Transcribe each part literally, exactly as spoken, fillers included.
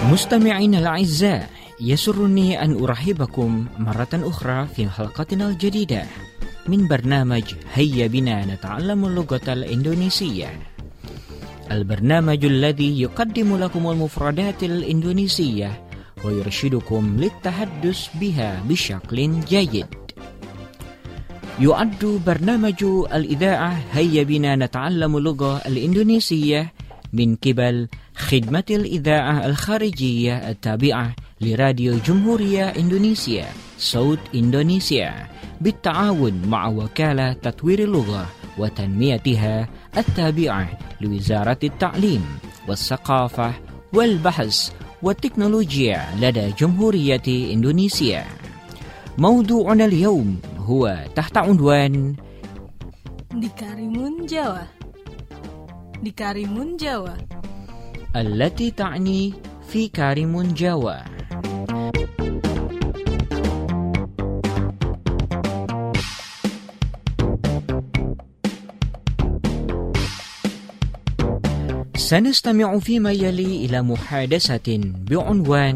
مستمعينا الأعزاء، يسرني أن أرحبكم مرة أخرى في حلقتنا الجديدة من برنامج هيا بنا نتعلم اللغة الإندونيسية، البرنامج الذي يقدم لكم المفردات الإندونيسية ويرشدكم للتحدث بها بشكل جيد. يعد برنامج الإذاعة هيا بنا نتعلم اللغة الإندونيسية من قبل خدمة الإذاعة الخارجية التابعة لراديو جمهورية إندونيسيا صوت إندونيسيا بالتعاون مع وكالة تطوير اللغة وتنميتها التابعة لوزارة التعليم والثقافة والبحث والتكنولوجيا لدى جمهورية إندونيسيا. موضوعنا اليوم هو تحت عنوان Di Karimun Jawa. Di Karimun Jawa. التي تعني في كاريمون جاوا. سنستمع فيما يلي إلى محادثة بعنوان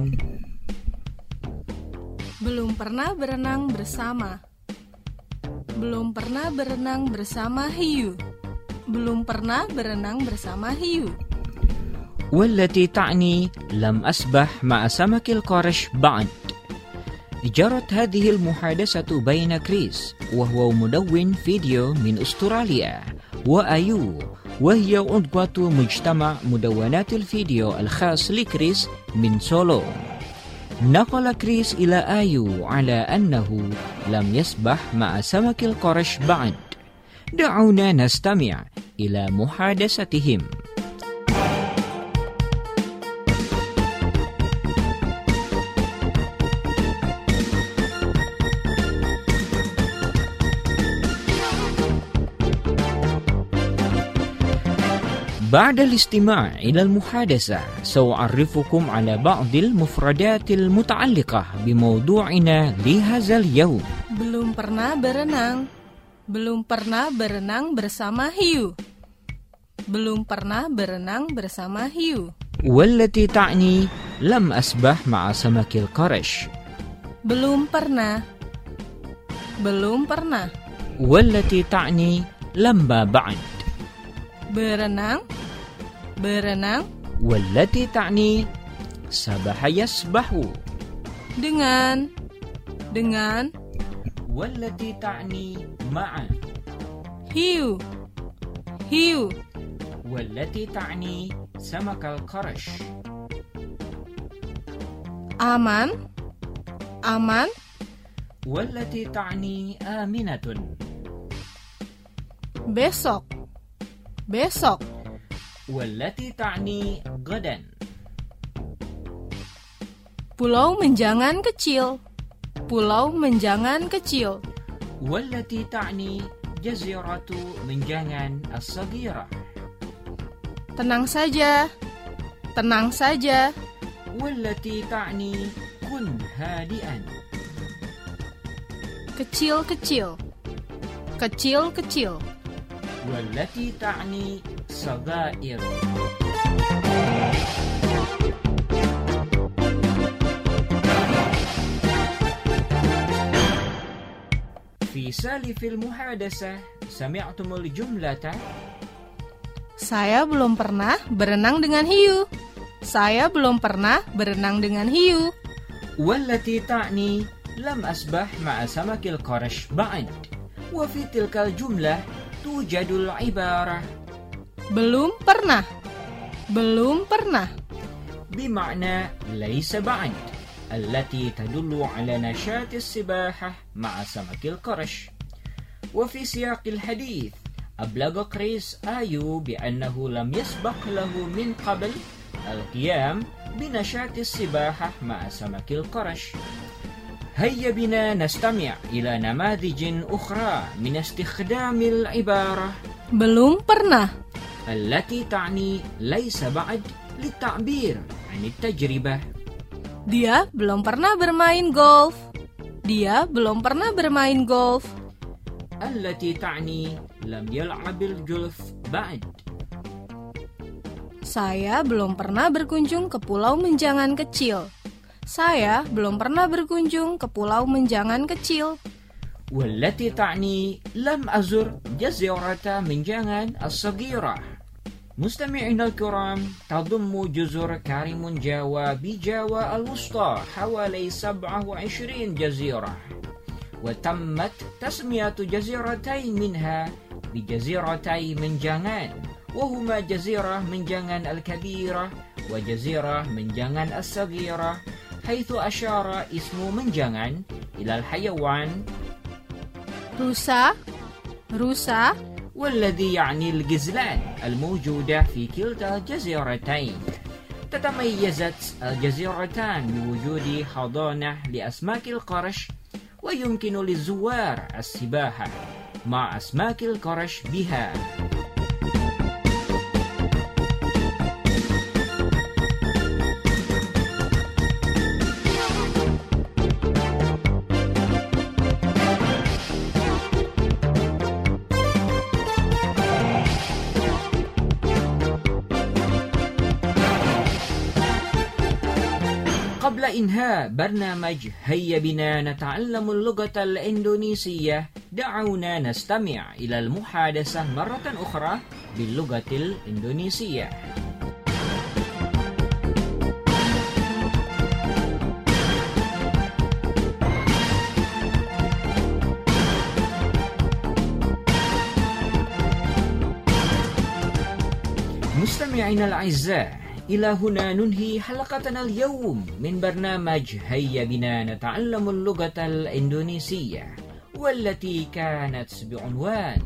Belum pernah berenang bersama. Belum pernah berenang bersama hiu. Belum pernah berenang bersama hiu. والتي تعني لم أسبح مع سمك القرش بعد. جرت هذه المحادثة بين كريس وهو مدون فيديو من أستراليا وأيو وهي عضوة مجتمع مدونات الفيديو الخاص لكريس من سولو. نقل كريس إلى آيو على أنه لم يسبح مع سمك القرش بعد. دعونا نستمع إلى محادثتهم. بعد الاستماع إلى المحادثة سأعرفكم على بعض المفردات المتعلقة بموضوعنا لهذا اليوم. Belum pernah berenang. Belum pernah berenang bersama hiu. Belum pernah berenang bersama hiu. والتي تعني لم أسبح مع سمك القرش. Belum pernah. Belum pernah. والتي تعني لما بعد. Berenang. Berenang. والتي تعني سبح يسبح. Dengan. Dengan. والتي تعني مع. Hiu. Hiu. والتي تعني سمك القرش. Aman. Aman. والتي تعني آمنة. Besok. Besok. والتي تعني غدا. Pulau Menjangan kecil. Pulau Menjangan kecil. والتي تعني جزيرة منجانgan الصغيرة. Tenang saja. Tenang saja. والتي تعني كن هادئا. Kecil-kecil. Kecil-kecil. والتي تعني صغائر. في سالف المحادثة سمعتم الجملة Saya belum pernah berenang dengan hiu. Saya belum pernah berenang dengan hiu. والتي تعني لم أسبح مع سمك القرش بعد. وفي تلك الجملة توجد العبارة Belum pernah. Belum pernah. بمعنى ليس بعد، التي تدل على نشاط السباحة مع سمك القرش. وفي سياق الحديث أبلغ كريس آيو بأنه لم يسبق له من قبل القيام بنشاط السباحة مع سمك القرش. هيا بنا نستمع إلى نماذج أخرى من استخدام العبارة Belum pernah. التي تعني ليس بعد للتعبير عن التجربة. Dia belum pernah bermain golf. Dia belum pernah bermain golf. التي تعني لم يلعب الجولف بعد. Saya belum pernah berkunjung ke Pulau Menjangan Kecil. Saya belum pernah berkunjung ke Pulau Menjangan Kecil. والتي تعني لم أزر جزيرة منجان الصغيرة. مستمعينا الكرام، تضم جزر كاريم جاوا بجاوا الوسطى حوالي سبعة وعشرين جزيرة، وتمت تسمية جزيرتين منها بجزيرتي منجان، وهما جزيرة منجان الكبيرة وجزيرة منجان الصغيرة، حيث أشار اسم منجان إلى الحيوان rusa rusa والذي يعني الغزلان الموجودة في كلتا الجزيرتين. تتميزت الجزيرتان بوجود حضانة لأسماك القرش، ويمكن للزوار السباحة مع أسماك القرش بها. قبل إنهاء برنامج هيا بنا نتعلم اللغة الإندونيسية، دعونا نستمع إلى المحادثة مرة أخرى باللغة الإندونيسية. مستمعينا الأعزاء، إلى هنا ننهي حلقتنا اليوم من برنامج هيا بنا نتعلم اللغة الإندونيسية، والتي كانت بعنوان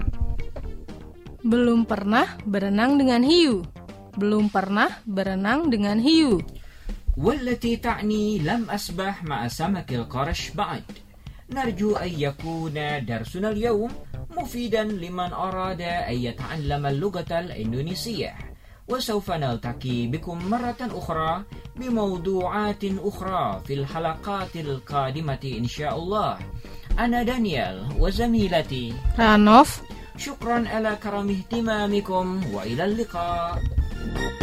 Belum pernah berenang dengan hiu. Belum pernah berenang dengan hiu. والتي تعني لم أسبح مع سمك القرش بعد. نرجو أن يكون درسنا اليوم مفيدا لمن أراد أن يتعلم اللغة الإندونيسية، وسوف نلتقي بكم مرة أخرى بموضوعات أخرى في الحلقات القادمة إن شاء الله. أنا دانيال وزميلتي رانوف. شكرا على كرم اهتمامكم، وإلى اللقاء.